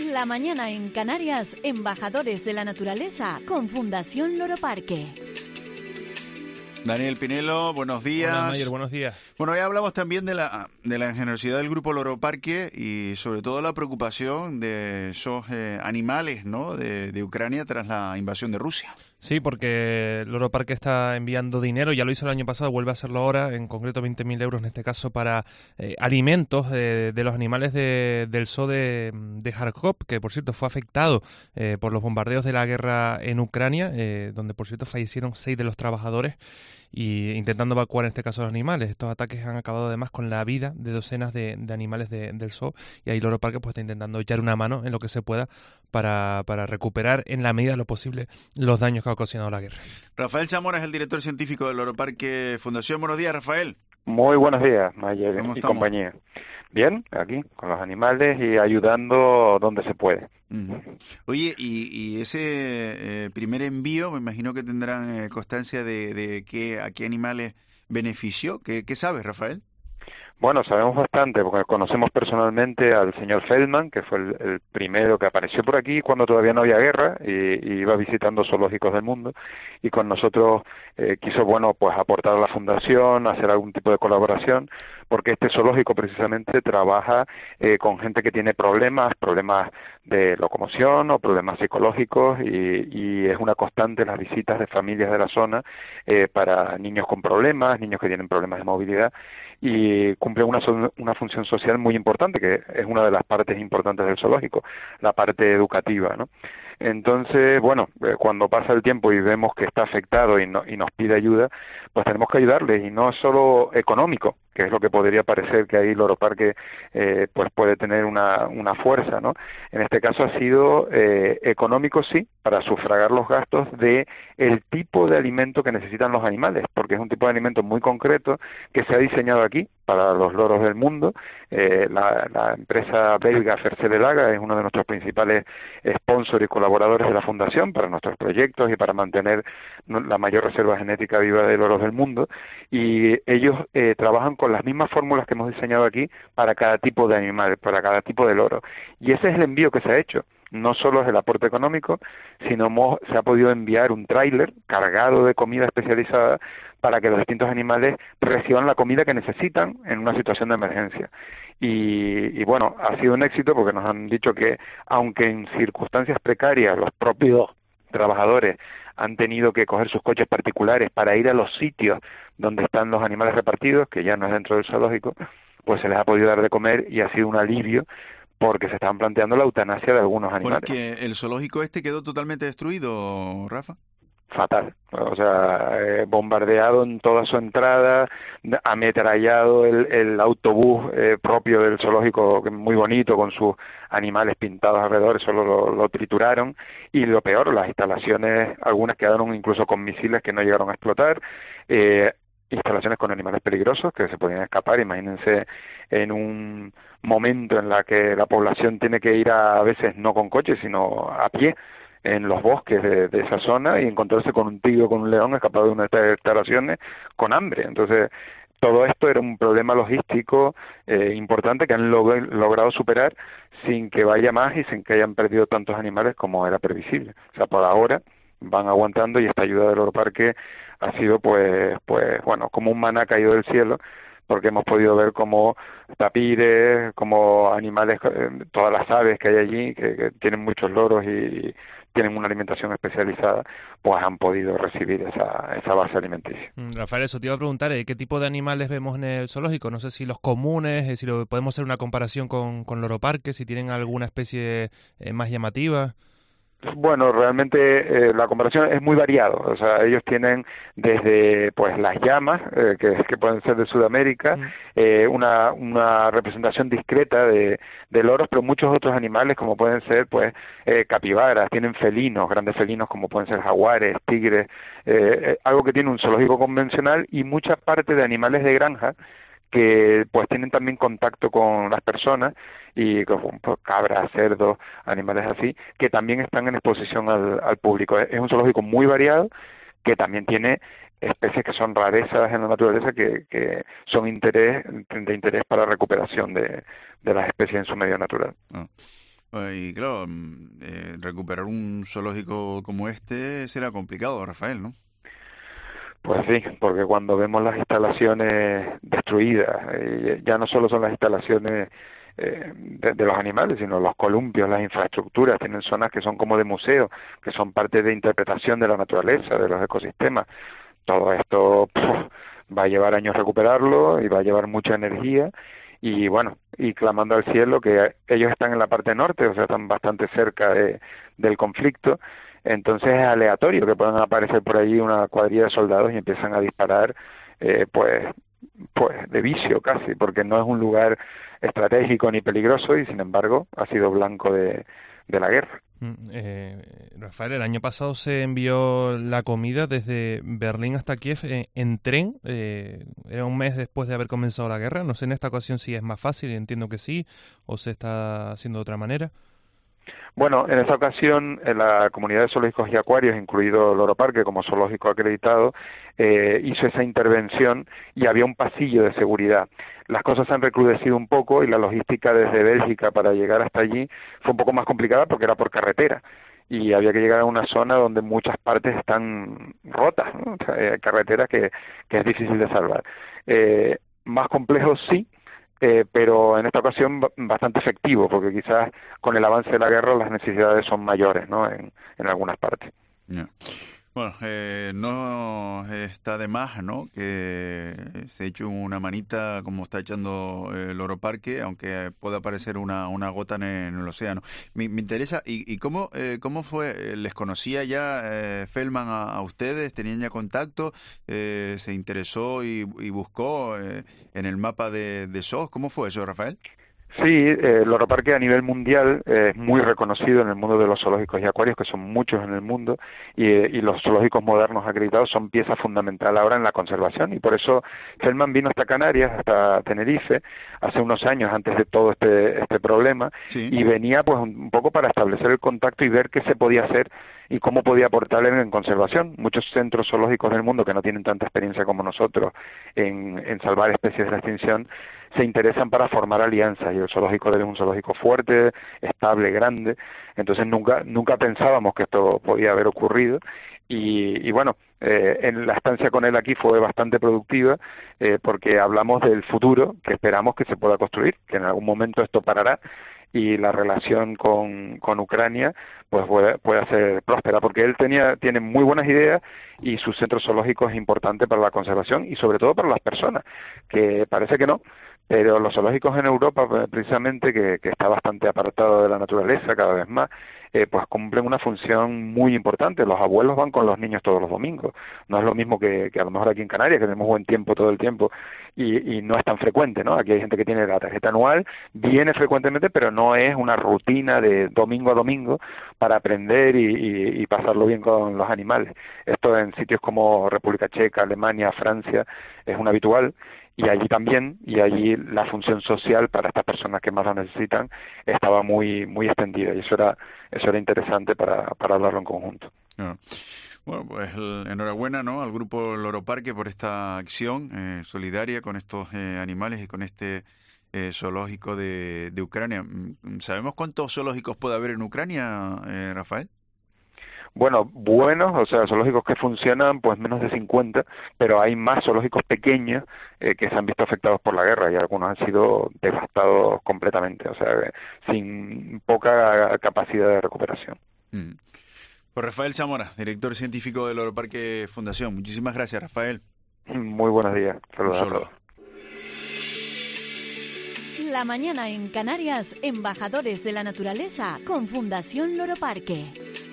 La mañana en Canarias, embajadores de la naturaleza con Fundación Loro Parque. Daniel Pinelo, buenos días. Hola, Mayer, buenos días. Bueno, hoy hablamos también de la generosidad del Grupo Loro Parque y sobre todo la preocupación de esos animales, ¿no?, de Ucrania tras la invasión de Rusia. Sí, porque Loro Parque está enviando dinero, ya lo hizo el año pasado, vuelve a hacerlo ahora, en concreto 20.000 euros en este caso, para alimentos de los animales del zoo de Kharkov, que por cierto fue afectado por los bombardeos de la guerra en Ucrania, donde por cierto fallecieron 6 de los trabajadores, y intentando evacuar en este caso los animales. Estos ataques han acabado además con la vida de docenas de animales del zoo, y ahí Loro Parque pues está intentando echar una mano en lo que se pueda para recuperar en la medida de lo posible los daños que ha ocasionado la guerra. Rafael Zamora es el director científico del Loro Parque Fundación. Buenos días, Rafael. Muy buenos días, Mayer y compañía. Bien, aquí, con los animales y ayudando donde se puede. Uh-huh. Oye, y ese primer envío, me imagino que tendrán constancia de a qué animales benefició. ¿Qué sabes, Rafael? Bueno, sabemos bastante porque conocemos personalmente al señor Feldman, que fue el primero que apareció por aquí cuando todavía no había guerra y iba visitando zoológicos del mundo, y con nosotros quiso, bueno, pues aportar a la fundación, hacer algún tipo de colaboración, porque este zoológico precisamente trabaja con gente que tiene problemas de locomoción o problemas psicológicos, y es una constante las visitas de familias de la zona para niños con problemas, niños que tienen problemas de movilidad, y cumple una función social muy importante, que es una de las partes importantes del zoológico, la parte educativa, ¿no? Entonces, bueno, cuando pasa el tiempo y vemos que está afectado y nos pide ayuda, pues tenemos que ayudarle, y no solo económico, que es lo que podría parecer que ahí Loro Parque pues puede tener una fuerza, ¿no? En este caso ha sido económico, sí, para sufragar los gastos de el tipo de alimento que necesitan los animales, porque es un tipo de alimento muy concreto que se ha diseñado aquí para los loros del mundo. La empresa belga Fercel-Elaga es uno de nuestros principales sponsors y colaboradores de la fundación para nuestros proyectos y para mantener la mayor reserva genética viva de loros del mundo, y ellos trabajan con las mismas fórmulas que hemos diseñado aquí para cada tipo de animal, para cada tipo de loro, y ese es el envío que se ha hecho. No solo es el aporte económico, sino se ha podido enviar un tráiler cargado de comida especializada para que los distintos animales reciban la comida que necesitan en una situación de emergencia. Y bueno, ha sido un éxito porque nos han dicho que, aunque en circunstancias precarias los propios trabajadores han tenido que coger sus coches particulares para ir a los sitios donde están los animales repartidos, que ya no es dentro del zoológico, pues se les ha podido dar de comer y ha sido un alivio, porque se estaban planteando la eutanasia de algunos animales. Porque el zoológico quedó totalmente destruido, Rafa. Fatal, o sea, bombardeado en toda su entrada, ametrallado el autobús propio del zoológico, que es muy bonito, con sus animales pintados alrededor, solo lo trituraron, y lo peor, las instalaciones, algunas quedaron incluso con misiles que no llegaron a explotar, instalaciones con animales peligrosos que se podían escapar. Imagínense en un momento en la que la población tiene que ir a veces no con coche, sino a pie, en los bosques de esa zona, y encontrarse con un tigre o con un león escapado de una de estas instalaciones con hambre. Entonces, todo esto era un problema logístico importante que han logrado superar sin que vaya más y sin que hayan perdido tantos animales como era previsible. O sea, por ahora van aguantando, y esta ayuda del Loro Parque ha sido pues bueno, como un maná caído del cielo, porque hemos podido ver como tapires, como animales, todas las aves que hay allí, que tienen muchos loros y tienen una alimentación especializada, pues han podido recibir esa base alimenticia. Rafael, eso te iba a preguntar, ¿qué tipo de animales vemos en el zoológico? No sé si los comunes, si podemos hacer una comparación con Loro Parque, si tienen alguna especie más llamativa. Bueno, realmente la comparación es muy variado. O sea, ellos tienen desde pues las llamas, que pueden ser de Sudamérica, una representación discreta de loros, pero muchos otros animales como pueden ser pues capibaras, tienen felinos, grandes felinos como pueden ser jaguares, tigres, algo que tiene un zoológico convencional, y mucha parte de animales de granja que pues tienen también contacto con las personas, y con cabras, cerdos, animales así, que también están en exposición al público. Es un zoológico muy variado, que también tiene especies que son rarezas en la naturaleza, que son de interés para la recuperación de las especies en su medio natural. Y claro, recuperar un zoológico como este será complicado, Rafael, ¿no? Pues sí, porque cuando vemos las instalaciones destruidas, ya no solo son las instalaciones de los animales, sino los columpios, las infraestructuras, tienen zonas que son como de museo, que son parte de interpretación de la naturaleza, de los ecosistemas. Todo esto va a llevar años recuperarlo y va a llevar mucha energía y bueno, y clamando al cielo que ellos están en la parte norte, o sea, están bastante cerca del conflicto. Entonces es aleatorio que puedan aparecer por allí una cuadrilla de soldados y empiezan a disparar, pues de vicio casi, porque no es un lugar estratégico ni peligroso y sin embargo ha sido blanco de la guerra. Rafael, el año pasado se envió la comida desde Berlín hasta Kiev en tren. Era un mes después de haber comenzado la guerra. No sé en esta ocasión si es más fácil, entiendo que sí, o se está haciendo de otra manera. Bueno, en esta ocasión la comunidad de zoológicos y acuarios, incluido Loro Parque como zoológico acreditado, hizo esa intervención y había un pasillo de seguridad. Las cosas se han recrudecido un poco y la logística desde Bélgica para llegar hasta allí fue un poco más complicada porque era por carretera y había que llegar a una zona donde muchas partes están rotas, ¿no? O sea, carreteras que es difícil de salvar. Más complejo sí, pero en esta ocasión bastante efectivo, porque quizás con el avance de la guerra las necesidades son mayores, ¿no? En algunas partes. Yeah. Bueno, no está de más, ¿no?, que se eche una manita como está echando el Loro Parque, aunque pueda parecer una gota en el océano. Me interesa, ¿y cómo fue? ¿Les conocía ya Feldman a ustedes? ¿Tenían ya contacto? ¿Se interesó y buscó en el mapa de SOS? ¿Cómo fue eso, Rafael? Sí, Loro Parque a nivel mundial es muy reconocido en el mundo de los zoológicos y acuarios, que son muchos en el mundo, y los zoológicos modernos acreditados son pieza fundamental ahora en la conservación, y por eso Feldman vino hasta Canarias, hasta Tenerife, hace unos años antes de todo este problema, sí, y venía pues un poco para establecer el contacto y ver qué se podía hacer y cómo podía aportarle en conservación. Muchos centros zoológicos del mundo que no tienen tanta experiencia como nosotros en salvar especies de la extinción se interesan para formar alianzas, y el zoológico de él es un zoológico fuerte, estable, grande, entonces nunca pensábamos que esto podía haber ocurrido, y bueno, en la estancia con él aquí fue bastante productiva, porque hablamos del futuro que esperamos que se pueda construir, que en algún momento esto parará, y la relación con Ucrania pues puede ser próspera, porque él tiene muy buenas ideas y su centro zoológico es importante para la conservación y sobre todo para las personas, que parece que no, pero los zoológicos en Europa precisamente, que está bastante apartado de la naturaleza cada vez más, pues cumplen una función muy importante. Los abuelos van con los niños todos los domingos, no es lo mismo que a lo mejor aquí en Canarias, que tenemos buen tiempo todo el tiempo y no es tan frecuente, ¿no? Aquí hay gente que tiene la tarjeta anual, viene frecuentemente, pero no es una rutina de domingo a domingo para aprender y pasarlo bien con los animales. Esto en sitios como República Checa, Alemania, Francia es un habitual, y allí también, y allí la función social para estas personas que más lo necesitan estaba muy extendida, y eso era interesante para hablarlo en conjunto. Bueno, pues enhorabuena, ¿no?, al Grupo Loro Parque por esta acción solidaria con estos animales y con este zoológico de Ucrania. ¿Sabemos cuántos zoológicos puede haber en Ucrania, Rafael? Bueno, buenos, o sea, zoológicos que funcionan, pues menos de 50, pero hay más zoológicos pequeños que se han visto afectados por la guerra, y algunos han sido devastados completamente, o sea, sin poca capacidad de recuperación. Pues Rafael Zamora, director científico del Loro Parque Fundación. Muchísimas gracias, Rafael. Muy buenos días. Saludos a todos. La mañana en Canarias, embajadores de la naturaleza con Fundación Loro Parque.